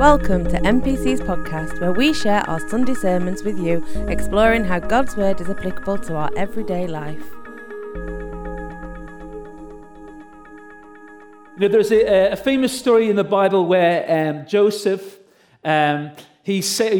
Welcome to MPC's podcast, where we share our Sunday sermons with you, exploring how God's Word is applicable to our everyday life. You know, there's a famous story in the Bible where Joseph, he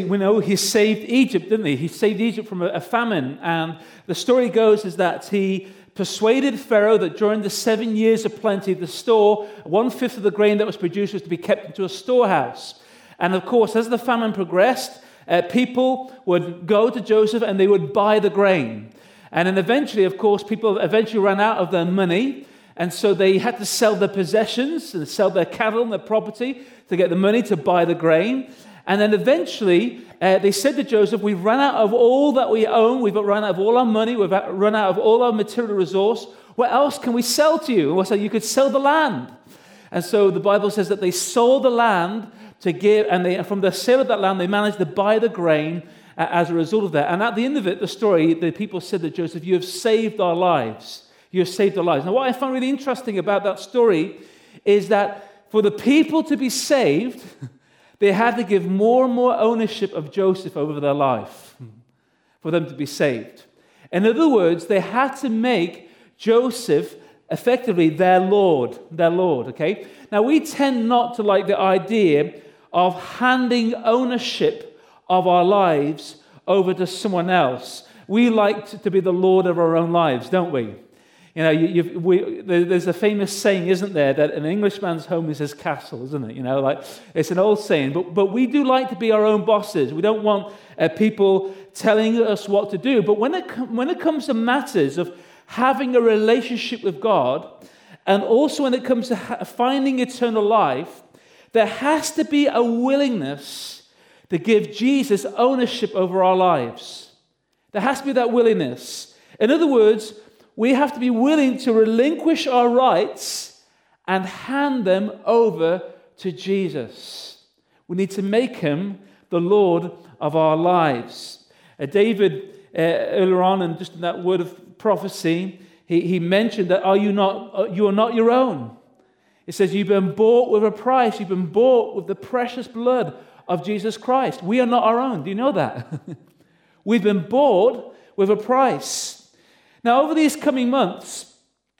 saved Egypt, didn't he? He saved Egypt from a famine, and the story goes is that he persuaded Pharaoh that during the 7 years of plenty, the store, 1/5 of the grain that was produced was to be kept into a storehouse. And of course, as the famine progressed, people would go to Joseph and they would buy the grain. And then eventually, of course, people ran out of their money. And so they had to sell their possessions and sell their cattle and their property to get the money to buy the grain. And then eventually, they said to Joseph, we've run out of all that we own. We've run out of all our money. We've run out of all our material resource. What else can we sell to you? And so you could sell the land. And so the Bible says that they sold the land to give, and from the sale of that land, they managed to buy the grain as a result of that. And at the end of it, the story, the people said to Joseph, you have saved our lives. You have saved our lives. Now, what I found really interesting about that story is that for the people to be saved, they had to give more and more ownership of Joseph over their life for them to be saved. In other words, they had to make Joseph effectively their Lord, okay? Now, we tend not to like the idea of handing ownership of our lives over to someone else. We like to be the Lord of our own lives, don't we? You know, there's a famous saying, isn't there, that an Englishman's home is his castle, isn't it? You know, like it's an old saying. But we do like to be our own bosses. We don't want people telling us what to do. But when it comes to matters of having a relationship with God, and also when it comes to finding eternal life, there has to be a willingness to give Jesus ownership over our lives. There has to be that willingness. In other words, we have to be willing to relinquish our rights and hand them over to Jesus. We need to make him the Lord of our lives. David, earlier on, and just in that word of prophecy, he mentioned that you are not your own. It says you've been bought with a price. You've been bought with the precious blood of Jesus Christ. We are not our own. Do you know that? We've been bought with a price. Now, over these coming months,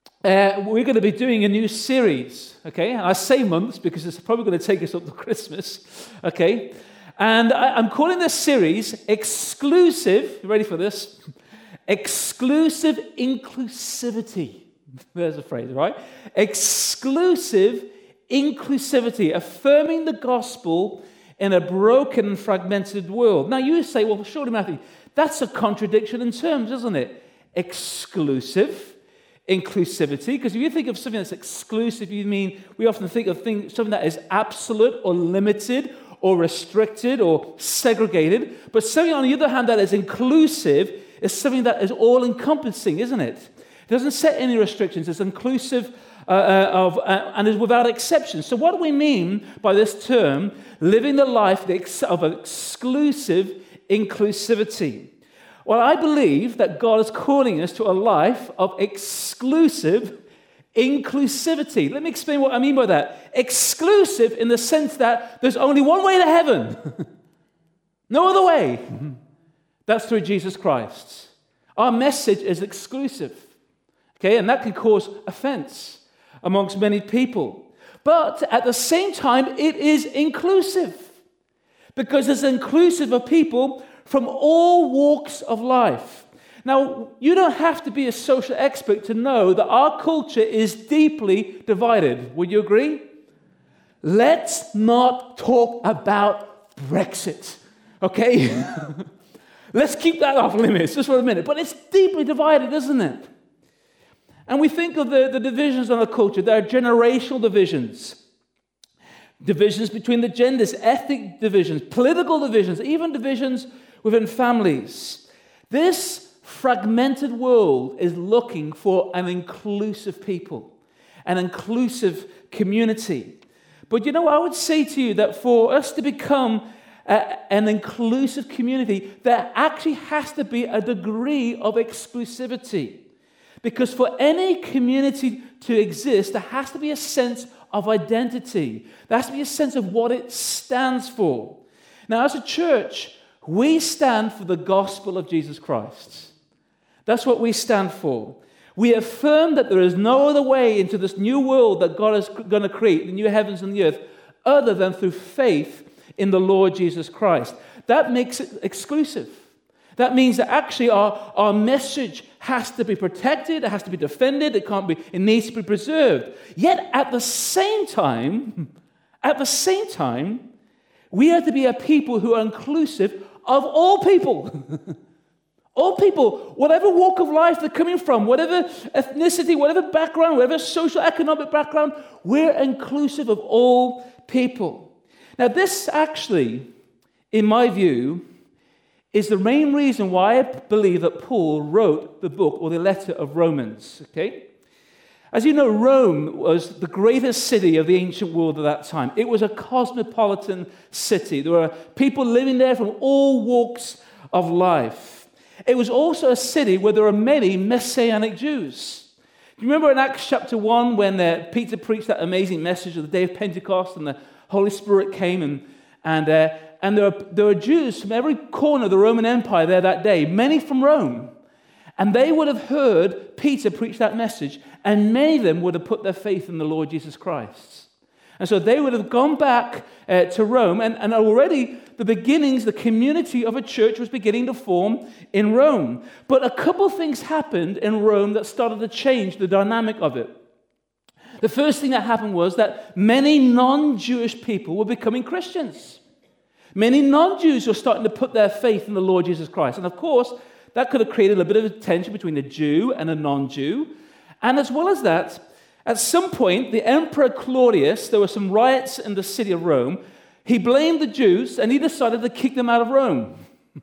we're going to be doing a new series, okay? And I say months because it's probably going to take us up to Christmas, okay? And I'm calling this series Exclusive, you ready for this? Exclusive Inclusivity. There's a phrase, right? Exclusive Inclusivity, affirming the gospel in a broken and fragmented world. Now, you say, well, surely, Matthew, that's a contradiction in terms, isn't it? Exclusive inclusivity, because if you think of something that's exclusive, we often think of something that is absolute or limited or restricted or segregated. But something, on the other hand, that is inclusive is something that is all-encompassing, isn't it? It doesn't set any restrictions. It's inclusive and is without exception. So what do we mean by this term, living the life of exclusive inclusivity? Well, I believe that God is calling us to a life of exclusive inclusivity. Let me explain what I mean by that. Exclusive in the sense that there's only one way to heaven. No other way. That's through Jesus Christ. Our message is exclusive. Okay, and that can cause offense amongst many people. But at the same time, it is inclusive. Because it's inclusive of people from all walks of life. Now, you don't have to be a social expert to know that our culture is deeply divided. Would you agree? Let's not talk about Brexit, okay? Let's keep that off limits just for a minute. But it's deeply divided, isn't it? And we think of the divisions in our culture. There are generational divisions. Divisions between the genders, ethnic divisions, political divisions, even divisions within families. This fragmented world is looking for an inclusive people, an inclusive community. But you know, I would say to you that for us to become an inclusive community, there actually has to be a degree of exclusivity. Because for any community to exist, there has to be a sense of identity. There has to be a sense of what it stands for. Now, as a church, we stand for the gospel of Jesus Christ. That's what we stand for. We affirm that there is no other way into this new world that God is going to create, the new heavens and the earth, other than through faith in the Lord Jesus Christ. That makes it exclusive. That means that actually our message has to be protected, it has to be defended, it needs to be preserved. Yet at the same time, we have to be a people who are inclusive of all people. All people, whatever walk of life they're coming from, whatever ethnicity, whatever background, whatever social, economic background, we're inclusive of all people. Now, this actually, in my view, is the main reason why I believe that Paul wrote the book or the letter of Romans, okay? As you know, Rome was the greatest city of the ancient world at that time. It was a cosmopolitan city. There were people living there from all walks of life. It was also a city where there were many Messianic Jews. Do you remember in Acts chapter 1 when Peter preached that amazing message of the day of Pentecost and the Holy Spirit came and there were Jews from every corner of the Roman Empire there that day, many from Rome. And they would have heard Peter preach that message, and many of them would have put their faith in the Lord Jesus Christ. And so they would have gone back to Rome, and already the beginnings, the community of a church was beginning to form in Rome. But a couple things happened in Rome that started to change the dynamic of it. The first thing that happened was that many non-Jewish people were becoming Christians. Many non-Jews were starting to put their faith in the Lord Jesus Christ. And of course, that could have created a bit of a tension between a Jew and a non-Jew. And as well as that, at some point, the Emperor Claudius, there were some riots in the city of Rome. He blamed the Jews, and he decided to kick them out of Rome.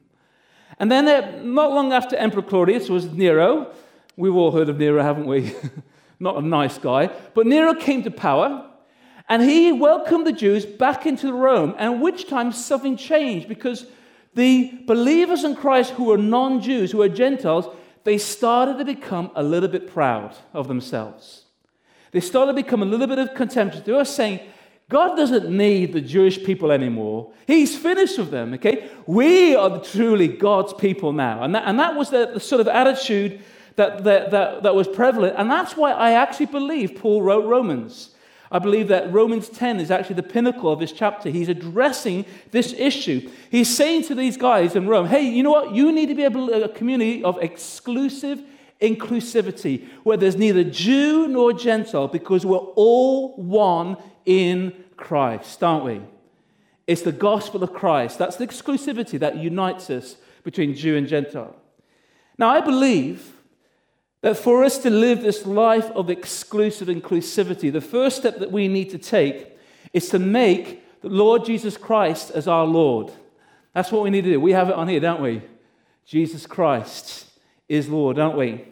And then, not long after Emperor Claudius was Nero. We've all heard of Nero, haven't we? Not a nice guy. But Nero came to power, and he welcomed the Jews back into Rome, and which time something changed, because the believers in Christ who were non-Jews, who were Gentiles, they started to become a little bit proud of themselves. They started to become a little bit of contemptuous. They were saying, God doesn't need the Jewish people anymore. He's finished with them, okay? We are truly God's people now. And that was the sort of attitude that was prevalent. And that's why I actually believe Paul wrote Romans. I believe that Romans 10 is actually the pinnacle of this chapter. He's addressing this issue. He's saying to these guys in Rome, hey, you know what? You need to be a community of exclusive inclusivity, where there's neither Jew nor Gentile, because we're all one in Christ, aren't we? It's the gospel of Christ. That's the exclusivity that unites us between Jew and Gentile. Now, I believe that for us to live this life of exclusive inclusivity, the first step that we need to take is to make the Lord Jesus Christ as our Lord. That's what we need to do. We have it on here, don't we? Jesus Christ is Lord, don't we?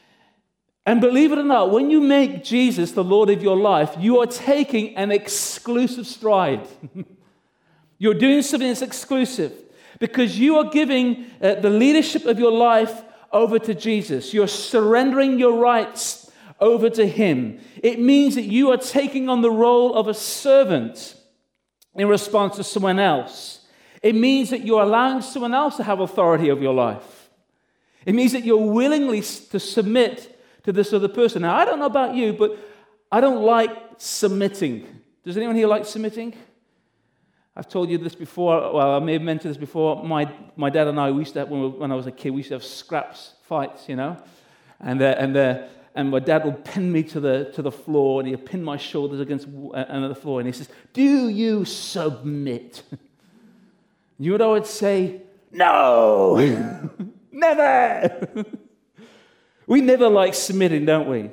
And believe it or not, when you make Jesus the Lord of your life, you are taking an exclusive stride. You're doing something that's exclusive because you are giving the leadership of your life over to Jesus. You're surrendering your rights over to Him. It means that you are taking on the role of a servant in response to someone else. It means that you're allowing someone else to have authority over your life. It means that you're willingly to submit to this other person. Now, I don't know about you, but I don't like submitting. Does anyone here like submitting? I've told you this before. Well, I may have mentioned this before. My dad and I, we used to have, when I was a kid, we used to have scraps, fights, you know. And my dad would pin me to the floor, and he'd pin my shoulders against the floor, and he says, "Do you submit?" You know what I would say? No, never. We never like submitting, don't we?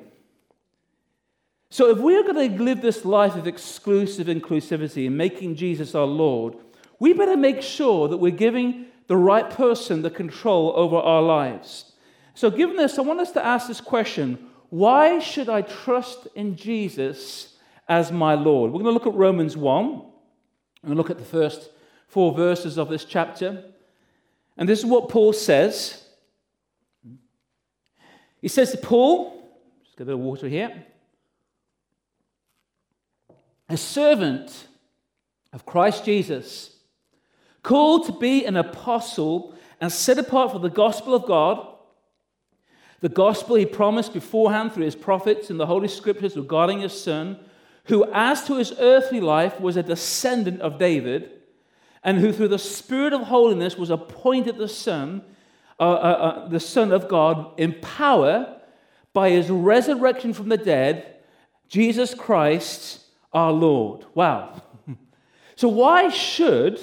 So if we're going to live this life of exclusive inclusivity and making Jesus our Lord, we better make sure that we're giving the right person the control over our lives. So given this, I want us to ask this question: why should I trust in Jesus as my Lord? We're going to look at Romans 1. I'm going to look at the first 4 verses of this chapter. And this is what Paul says. He says to Paul, just get a bit of water here. a servant of Christ Jesus, called to be an apostle and set apart for the gospel of God, the gospel he promised beforehand through his prophets in the Holy Scriptures regarding his Son, who as to his earthly life was a descendant of David, and who through the Spirit of holiness was appointed the Son of God in power by his resurrection from the dead, Jesus Christ our Lord. Wow. So why should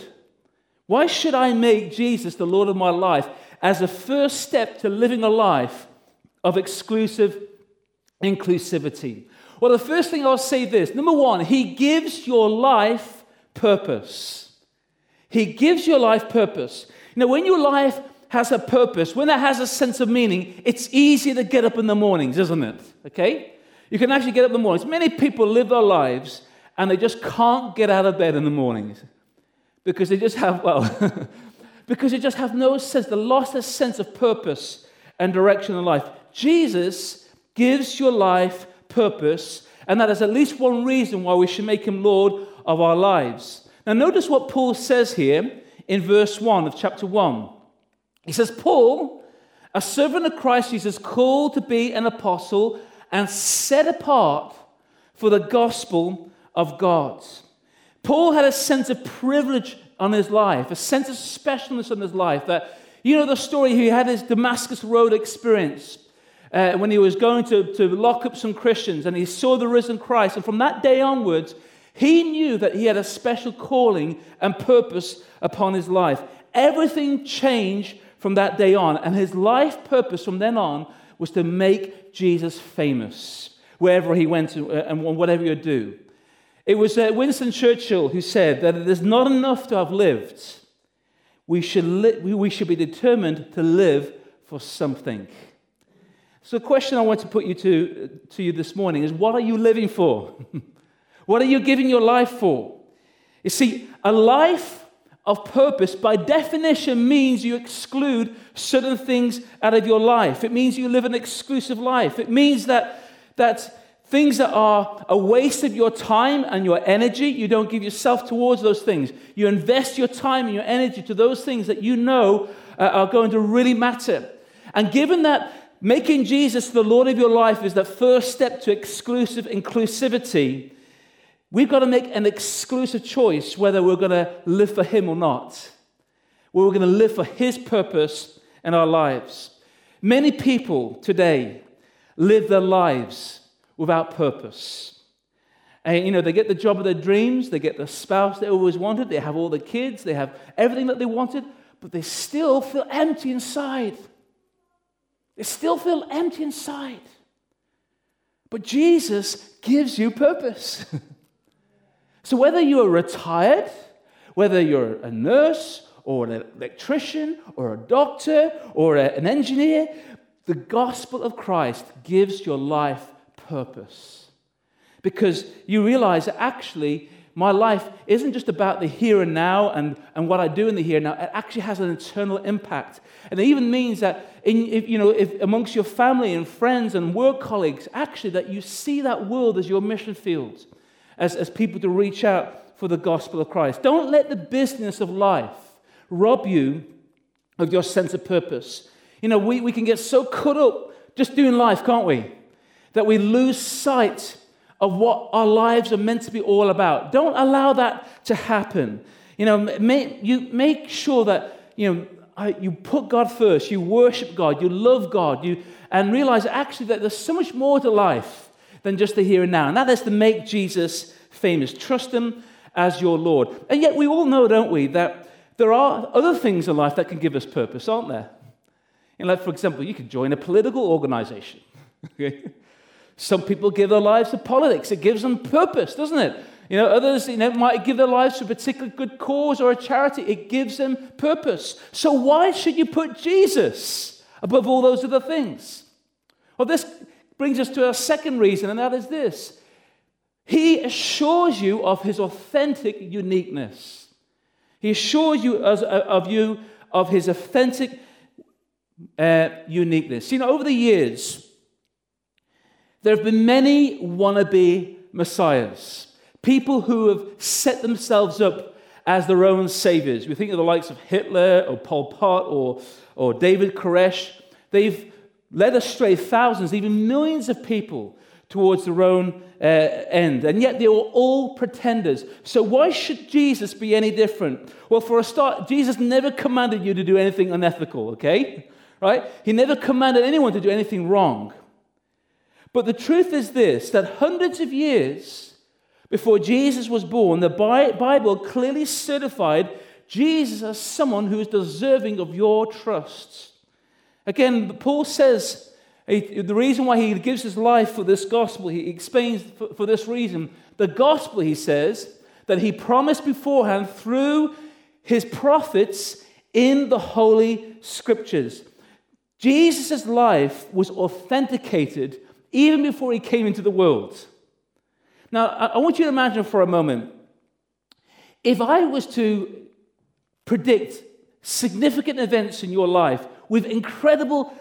I make Jesus the Lord of my life as a first step to living a life of exclusive inclusivity? Well, the first thing I'll say this. Number one, he gives your life purpose. He gives your life purpose. You know, when your life has a purpose, when it has a sense of meaning, it's easy to get up in the mornings, isn't it? Okay? You can actually get up in the mornings. Many people live their lives and they just can't get out of bed in the mornings because they just have, because they just have no sense, they lost a sense of purpose and direction in life. Jesus gives your life purpose, and that is at least one reason why we should make him Lord of our lives. Now notice what Paul says here in verse 1 of chapter 1. He says, Paul, a servant of Christ Jesus, called to be an apostle and set apart for the gospel of God. Paul had a sense of privilege on his life, a sense of specialness on his life. That, you know the story, he had his Damascus Road experience when he was going to lock up some Christians, and he saw the risen Christ. And from that day onwards, he knew that he had a special calling and purpose upon his life. Everything changed from that day on, and his life purpose from then on was to make Jesus famous wherever he went to, and whatever he would do. It was Winston Churchill who said that it is not enough to have lived. We should be determined to live for something. So the question I want to put to you this morning is, what are you living for? What are you giving your life for? You see, a life of purpose, by definition, means you exclude certain things out of your life. It means you live an exclusive life. It means that things that are a waste of your time and your energy, you don't give yourself towards those things. You invest your time and your energy to those things that you know are going to really matter. And given that making Jesus the Lord of your life is the first step to exclusive inclusivity, we've got to make an exclusive choice whether we're going to live for him or not. We're going to live for his purpose in our lives. Many people today live their lives without purpose. And, they get the job of their dreams, they get the spouse they always wanted, they have all the kids, they have everything that they wanted, but they still feel empty inside. They still feel empty inside. But Jesus gives you purpose. So whether you're retired, whether you're a nurse or an electrician or a doctor or an engineer, the gospel of Christ gives your life purpose. Because you realize that actually my life isn't just about the here and now and what I do in the here and now. It actually has an eternal impact. And it even means that if amongst your family and friends and work colleagues, actually that you see that world as your mission field, as people to reach out for the gospel of Christ. Don't let the business of life rob you of your sense of purpose. We can get so caught up just doing life, can't we? That we lose sight of what our lives are meant to be all about. Don't allow that to happen. Make sure that you put God first, you worship God, you love God, and realize actually that there's so much more to life than just the here and now. And that is to make Jesus famous. Trust him as your Lord. And yet we all know, don't we, that there are other things in life that can give us purpose, aren't there? Like, for example, you could join a political organization. Some people give their lives to politics. It gives them purpose, doesn't it? Others might give their lives to a particular good cause or a charity. It gives them purpose. So why should you put Jesus above all those other things? Well, this brings us to our second reason, and that is this. He assures you of his authentic uniqueness. He assures you of his authentic uniqueness. Over the years, there have been many wannabe messiahs. People who have set themselves up as their own saviors. We think of the likes of Hitler or Pol Pot or David Koresh. They've led astray thousands, even millions of people towards their own end. And yet they were all pretenders. So why should Jesus be any different? Well, for a start, Jesus never commanded you to do anything unethical, okay? Right? He never commanded anyone to do anything wrong. But the truth is this, that hundreds of years before Jesus was born, the Bible clearly certified Jesus as someone who is deserving of your trust. Again, Paul says the reason why he gives his life for this gospel, he explains for this reason. The gospel, he says, that he promised beforehand through his prophets in the Holy Scriptures. Jesus' life was authenticated even before he came into the world. Now, I want you to imagine for a moment, if I was to predict significant events in your life with incredible,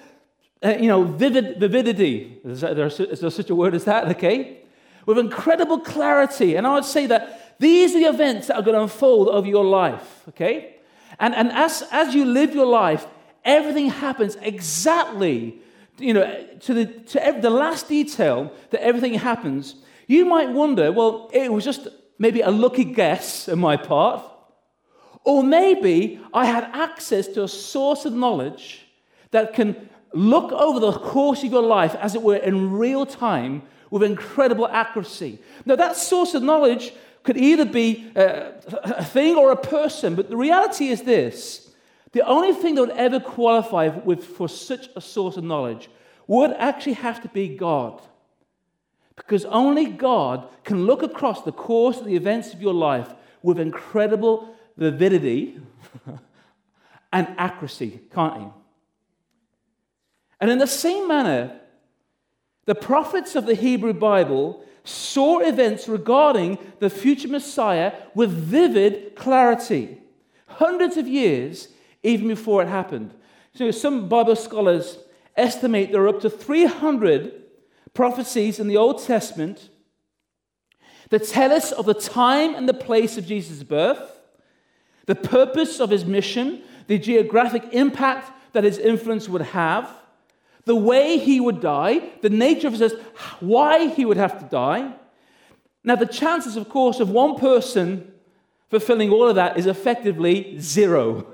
vividity, is there such a word as that, okay? With incredible clarity, and I would say that these are the events that are going to unfold over your life, okay? And as you live your life, everything happens exactly, to the last detail that everything happens. You might wonder, well, it was just maybe a lucky guess on my part, or maybe I had access to a source of knowledge that can look over the course of your life, as it were, in real time with incredible accuracy. Now, that source of knowledge could either be a thing or a person, but the reality is this. The only thing that would ever qualify for such a source of knowledge would actually have to be God. Because only God can look across the course of the events of your life with incredible vividity and accuracy, can't he? And in the same manner, the prophets of the Hebrew Bible saw events regarding the future Messiah with vivid clarity, hundreds of years even before it happened. So some Bible scholars estimate there are up to 300 prophecies in the Old Testament that tell us of the time and the place of Jesus' birth, the purpose of his mission, the geographic impact that his influence would have, the way he would die, the nature of his death, why he would have to die. Now, the chances, of course, of one person fulfilling all of that is effectively zero.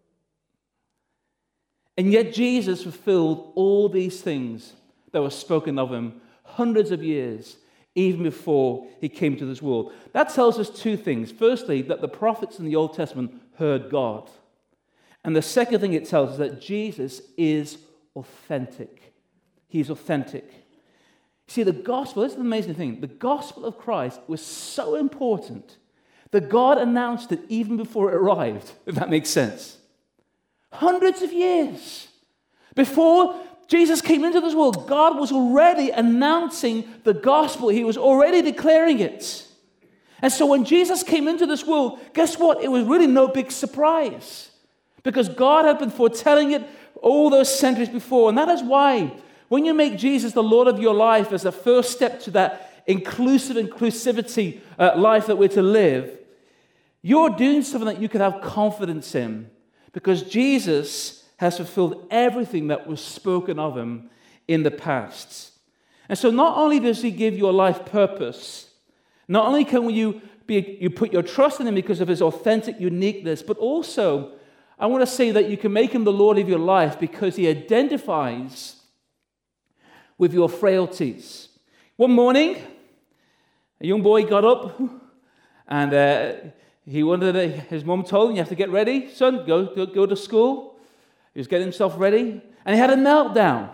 And yet Jesus fulfilled all these things that were spoken of him hundreds of years, even before he came to this world. That tells us two things. Firstly, that the prophets in the Old Testament heard God. And the second thing it tells us that Jesus is authentic. He's authentic. See, the gospel, this is the amazing thing. The gospel of Christ was so important that God announced it even before it arrived, if that makes sense. Hundreds of years before Jesus came into this world, God was already announcing the gospel. He was already declaring it. And so when Jesus came into this world, guess what? It was really no big surprise because God had been foretelling it all those centuries before. And that is why when you make Jesus the Lord of your life as a first step to that inclusivity life that we're to live, you're doing something that you can have confidence in because Jesus has fulfilled everything that was spoken of him in the past. And so not only does he give your life purpose, not only can you put your trust in him because of his authentic uniqueness, but also I want to say that you can make him the Lord of your life because he identifies with your frailties. One morning, a young boy got up and he wanted his mom told him, you have to get ready, son, go to school. He was getting himself ready, and he had a meltdown.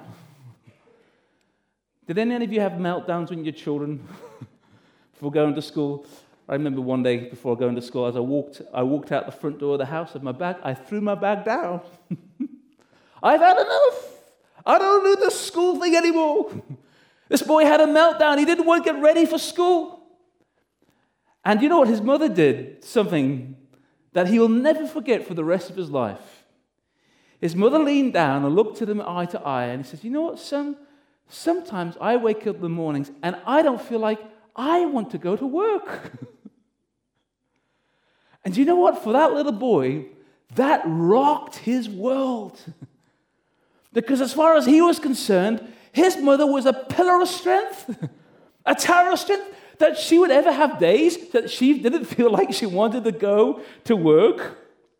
Did any of you have meltdowns when you're children before going to school? I remember one day before going to school, as I walked out the front door of the house with my bag. I threw my bag down. I've had enough. I don't do this school thing anymore. This boy had a meltdown. He didn't want to get ready for school. And you know what? His mother did something that he will never forget for the rest of his life. His mother leaned down and looked at him eye to eye, and he says, you know what, son? Sometimes I wake up in the mornings and I don't feel like I want to go to work. And you know what? For that little boy, that rocked his world. Because as far as he was concerned, his mother was a pillar of strength, a tower of strength, that she would ever have days that she didn't feel like she wanted to go to work.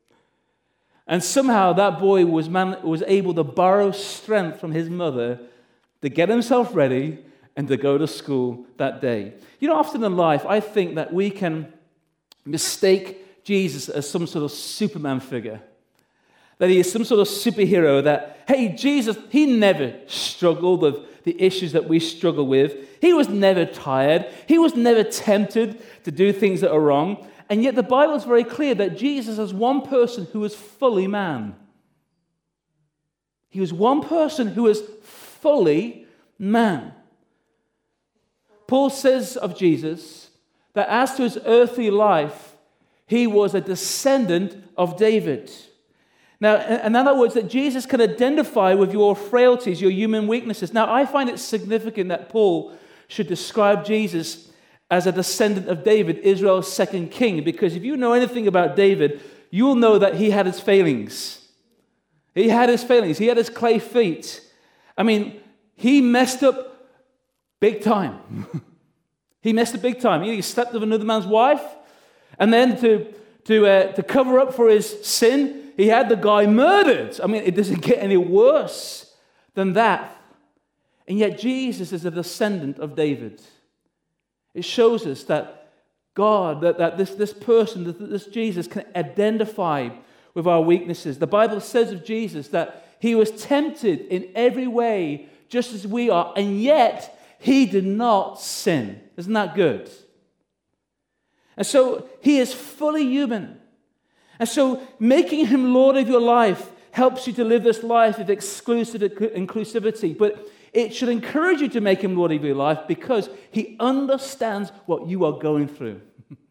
And somehow that boy was able to borrow strength from his mother to get himself ready and to go to school that day. You know, often in life, I think that we can mistake Jesus as some sort of Superman figure. That he is some sort of superhero that, hey, Jesus, he never struggled with the issues that we struggle with. He was never tired. He was never tempted to do things that are wrong. And yet the Bible is very clear that Jesus is one person who is fully man. He was one person who is fully man. Paul says of Jesus that as to his earthly life, he was a descendant of David. Now, in other words, that Jesus can identify with your frailties, your human weaknesses. Now, I find it significant that Paul should describe Jesus as a descendant of David, Israel's second king, because if you know anything about David, you'll know that he had his failings. He had his failings. He had his clay feet. I mean, he messed up big time. He messed up big time. He slept with another man's wife, and then to cover up for his sin, he had the guy murdered. I mean, it doesn't get any worse than that. And yet Jesus is a descendant of David. It shows us that God, that this person, this Jesus can identify with our weaknesses. The Bible says of Jesus that he was tempted in every way just as we are, and yet he did not sin. Isn't that good? And so he is fully human. And so making him Lord of your life helps you to live this life of inclusivity. But it should encourage you to make him Lord of your life because he understands what you are going through.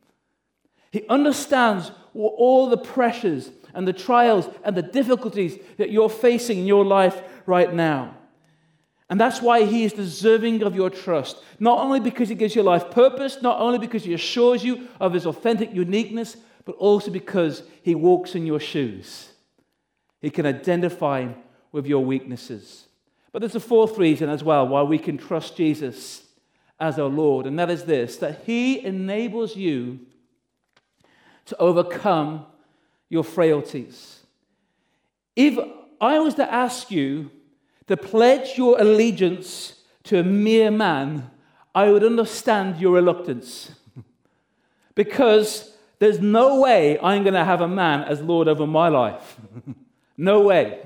He understands all the pressures and the trials and the difficulties that you're facing in your life right now. And that's why he is deserving of your trust. Not only because he gives your life purpose, not only because he assures you of his authentic uniqueness, but also because he walks in your shoes. He can identify with your weaknesses. But there's a fourth reason as well why we can trust Jesus as our Lord, and that is this, that he enables you to overcome your frailties. If I was to ask you to pledge your allegiance to a mere man, I would understand your reluctance. Because there's no way I'm going to have a man as Lord over my life. No way.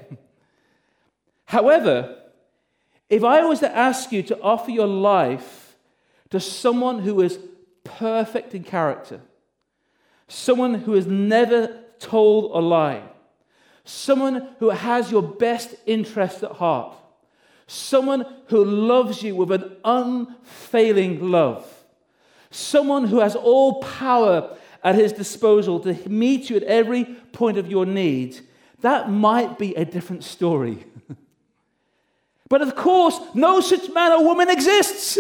However, if I was to ask you to offer your life to someone who is perfect in character, someone who has never told a lie, someone who has your best interest at heart, someone who loves you with an unfailing love, someone who has all power at his disposal to meet you at every point of your need, that might be a different story. But of course, no such man or woman exists.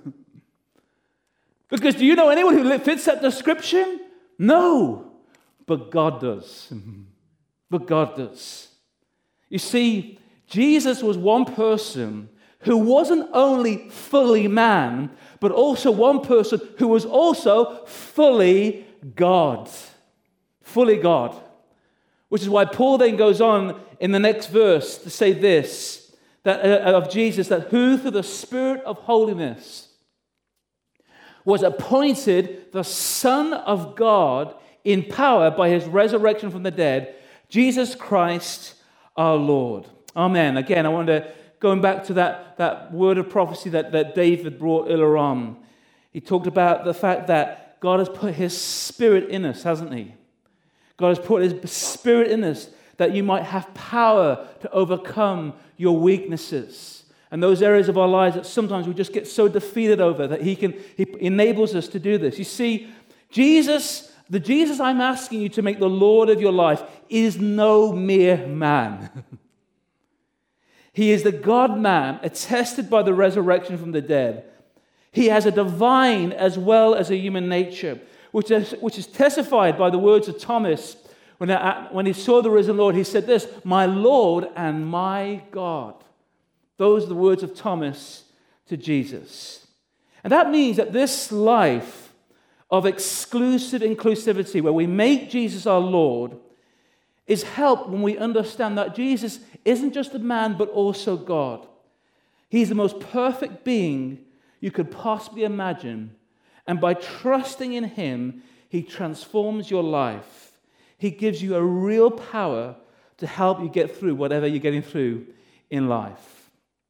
Because do you know anyone who fits that description? No. But God does. But God does. You see, Jesus was one person who wasn't only fully man, but also one person who was also fully God. Fully God. Which is why Paul then goes on in the next verse to say this, that of Jesus, that who through the Spirit of holiness was appointed the Son of God in power by his resurrection from the dead, Jesus Christ our Lord. Amen. Again, I want to, going back to that word of prophecy that David brought earlier on. He talked about the fact that God has put his Spirit in us, hasn't he? God has put his Spirit in us that you might have power to overcome your weaknesses and those areas of our lives that sometimes we just get so defeated over, that he enables us to do this. You see, the Jesus I'm asking you to make the Lord of your life is no mere man. He is the God-man attested by the resurrection from the dead. He has a divine as well as a human nature, which is testified by the words of Thomas. When he saw the risen Lord, he said this, "My Lord and my God." Those are the words of Thomas to Jesus. And that means that this life of exclusive inclusivity, where we make Jesus our Lord, is helped when we understand that Jesus isn't just a man, but also God. He's the most perfect being you could possibly imagine. And by trusting in him, he transforms your life. He gives you a real power to help you get through whatever you're getting through in life.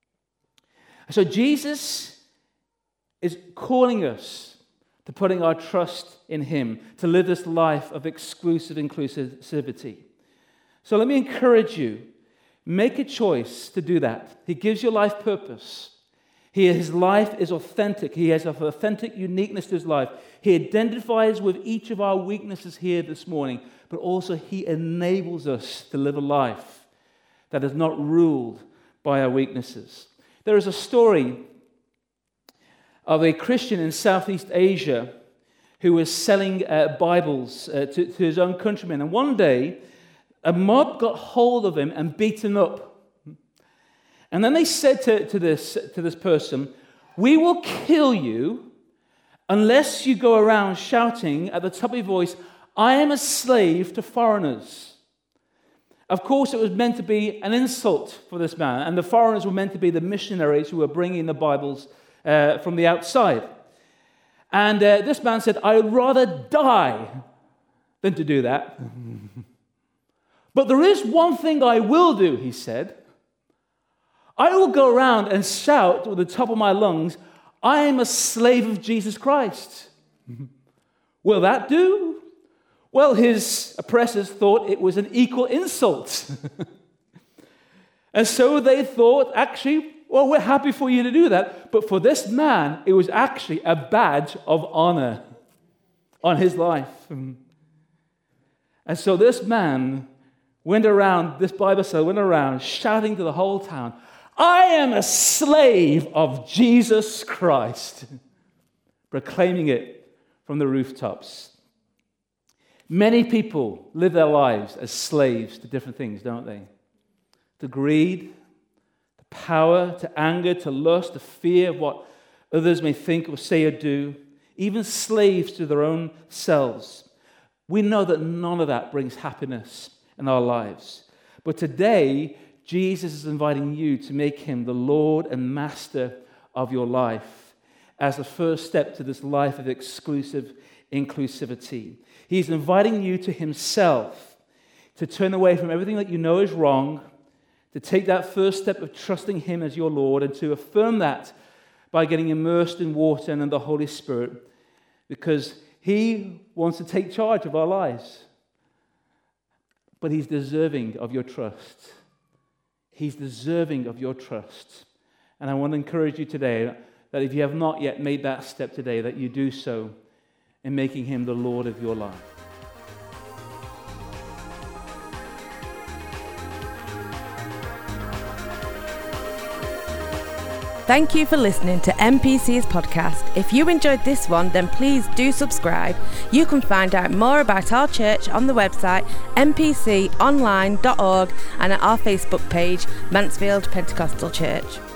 So Jesus is calling us to putting our trust in him, to live this life of exclusive inclusivity. So let me encourage you, make a choice to do that. He gives your life purpose. His life is authentic. He has an authentic uniqueness to his life. He identifies with each of our weaknesses here this morning, but also he enables us to live a life that is not ruled by our weaknesses. There is a story of a Christian in Southeast Asia who was selling Bibles to his own countrymen. And one day, a mob got hold of him and beat him up. And then they said to this person, "We will kill you unless you go around shouting at the top of your voice, 'I am a slave to foreigners.'" Of course, it was meant to be an insult for this man, and the foreigners were meant to be the missionaries who were bringing the Bibles from the outside. And this man said, "I would rather die than to do that. But there is one thing I will do," he said. "I will go around and shout with the top of my lungs, 'I am a slave of Jesus Christ.'" Will that do? Well, his oppressors thought it was an equal insult. And so they thought, actually, well, we're happy for you to do that. But for this man, it was actually a badge of honor on his life. And so this man went around, this Bible seller went around shouting to the whole town, "I am a slave of Jesus Christ," proclaiming it from the rooftops. Many people live their lives as slaves to different things, don't they? To greed, to power, to anger, to lust, to fear of what others may think or say or do, even slaves to their own selves. We know that none of that brings happiness in our lives. But today, Jesus is inviting you to make him the Lord and Master of your life as the first step to this life of exclusive inclusivity. He's inviting you to himself, to turn away from everything that you know is wrong, to take that first step of trusting him as your Lord, and to affirm that by getting immersed in water and in the Holy Spirit, because he wants to take charge of our lives. But he's deserving of your trust. He's deserving of your trust. And I want to encourage you today that if you have not yet made that step today, that you do so in making him the Lord of your life. Thank you for listening to MPC's podcast. If you enjoyed this one, then please do subscribe. You can find out more about our church on the website mpconline.org and at our Facebook page, Mansfield Pentecostal Church.